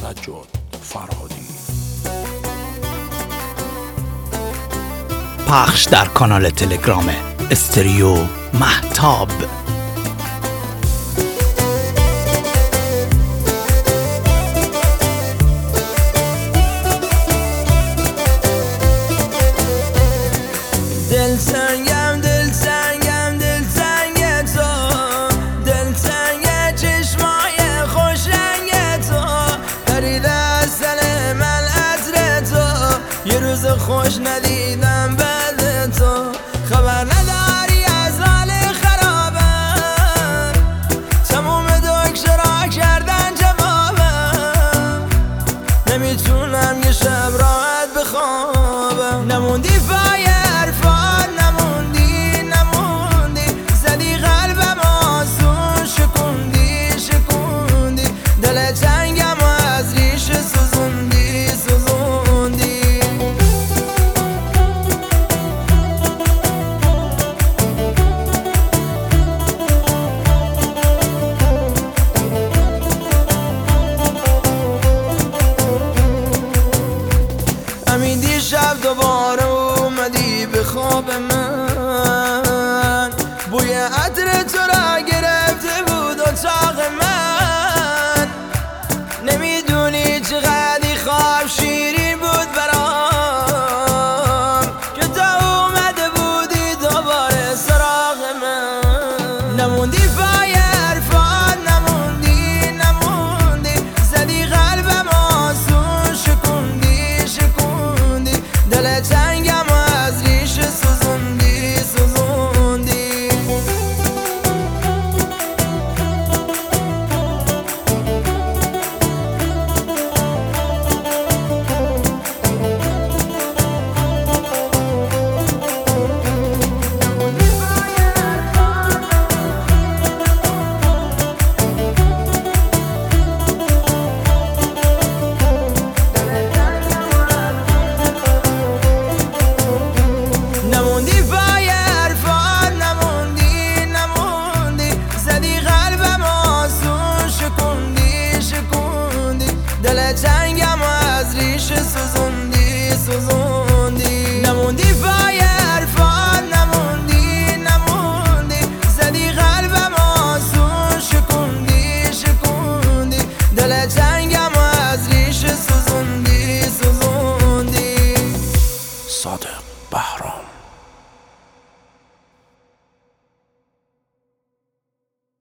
سجاد فرهادی. پخش در کانال تلگرام استریو مهتاب. دلتنگم دلتنگ تو، دلتنگ چشمای خوش رنگ تو، پرید از دل من عطر تو، یه روز خوش ندیدم بعد تو. خبر نداری از حال خرابم، تموم دکترها کردن جوابم، نمیتونم یه شب راحت بخوابم. نموندی پای حرفان، نموندی زدی قلبم آسون، شکوندی دلت